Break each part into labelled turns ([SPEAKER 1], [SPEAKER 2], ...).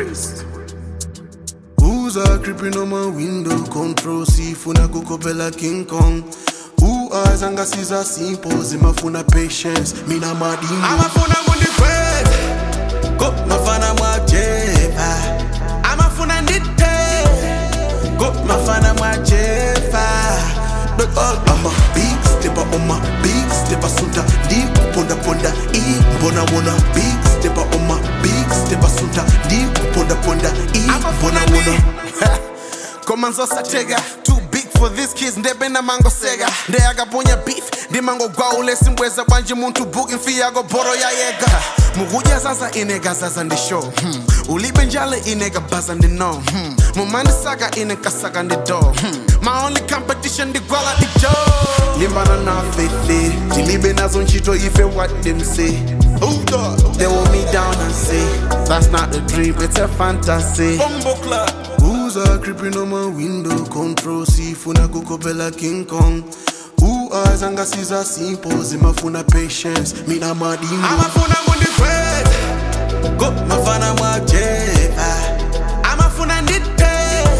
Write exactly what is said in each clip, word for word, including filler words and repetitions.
[SPEAKER 1] Chris. Who's a creeping on my window? Control C, funa kukopela King Kong. Who eyes anga siza simple, zimafuna patience. Mina madini. Amafuna mundi kweze. Go mafana mwajefa. Amafuna nite. Go mafana mwajefa. But all I'm a big stepper on my big stepper sunta deep ponda ponda e bona wanna big stepper on my big stepper sunta deep ponda ponda e bona wanna. Komanzo satega too big for this kids ndebe na mango sega nde agaponya beef ndi mango gwa ule simbweza banje muntu booking fee ago boro ya yega muguja sasa inega sasa ndi show hmm. Ulibe njale inega baza ndi no hmm. Mumandi saga inega saga ndi do hmm. My only competition di gwala di joe Limbana na fefe Jilibe nazo nchito ife what them say. They want me down and say that's not a dream, it's a fantasy. Bumbo club. Who's a creeping on my window? Control C, funa kukopela King Kong. Who eyes anga siza simple, zimafuna patience. Mina madini. Amafuna mundi kweze. Go mafana mwajefa. Amafuna nite.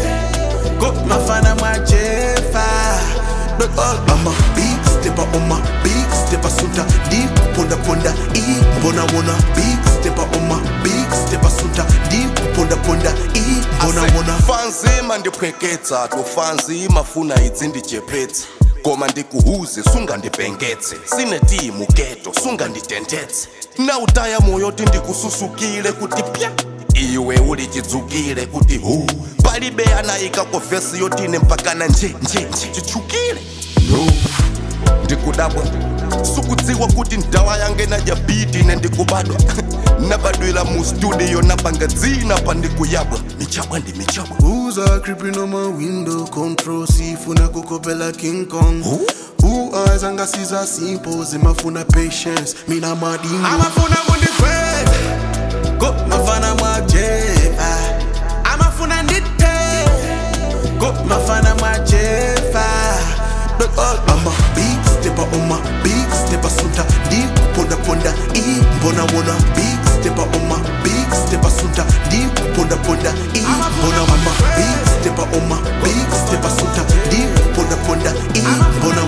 [SPEAKER 1] Go mafana mwajefa. But all I'm a big stepper on my big stepper sunta deep ponda ponda e bona wanna big stepper on my big stepper sunta deep ponda ponda e bona wanna.
[SPEAKER 2] Fanzi mandi preketsa to fanzi mafuna idzindi jepetsa. Koma ndikuhuze sunga ndipengetse sine timu geto sunga nditendetse na utaya moyo tindikususukile kuti pya iwe uli chidzukile kuti hu palibe anayika ko vesi yotine mpakana nje nje nje chichukile no ndikudabwa sukudziwa kuti ndawa yange naja beat ine ndikubadwa nabadwila mu studio napanga dzina pa ndikuyabwa michabwa ndi michabwa.
[SPEAKER 1] Who's a creeping on my window? Control C, funa kukopela King Kong. Who? Who eyes anga siza simple, zimafuna patience. Mina madini. Amafuna mundi kweze. Go mafana mwajefa. Amafuna nite. Go mafana mwajefa. But all I'm a big stepper on my big stepper sunta deep ponda ponda e bona wanna big stepper on my big stepper sunta deep ponda ponda e bona wanna big stepper on my big stepper sunta deep ponda ponda e bona